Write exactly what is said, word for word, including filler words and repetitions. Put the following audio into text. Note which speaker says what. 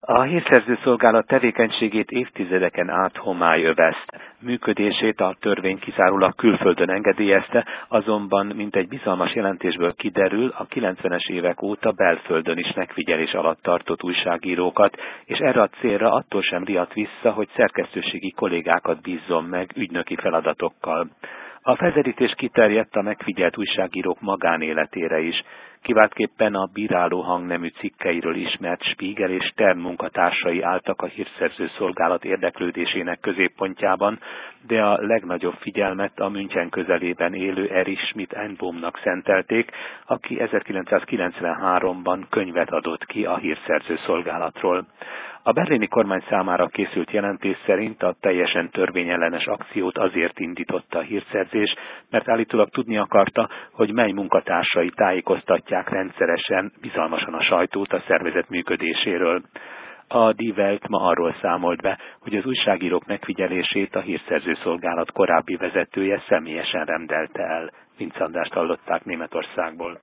Speaker 1: A hírszerző szolgálat tevékenységét évtizedeken át homály övezte. Működését a törvény kizárólag külföldön engedélyezte, azonban mint egy bizalmas jelentésből kiderül, a kilencvenes évek óta belföldön is megfigyelés alatt tartott újságírókat, és erre a célra attól sem riadt vissza, hogy szerkesztőségi kollégákat bízzon meg ügynöki feladatokkal. A felderítés kiterjedt a megfigyelt újságírók magánéletére is, kiváltképpen a bíráló hangnemű cikkeiről ismert Spiegel és Stern munkatársai álltak a hírszerző szolgálat érdeklődésének középpontjában, de a legnagyobb figyelmet a München közelében élő Erich Schmidt-Einbomnak szentelték, aki ezerkilencszázkilencvenháromban könyvet adott ki a hírszerző szolgálatról. A berlini kormány számára készült jelentés szerint a teljesen törvényellenes akciót azért indította a hírszerzés, mert állítólag tudni akarta, hogy mely munkatársai tájékoztatják rendszeresen, bizalmasan a sajtót a szervezet működéséről. A Die Welt ma arról számolt be, hogy az újságírók megfigyelését a hírszerző szolgálat korábbi vezetője személyesen rendelte el. Vince Andrást hallották Németországból.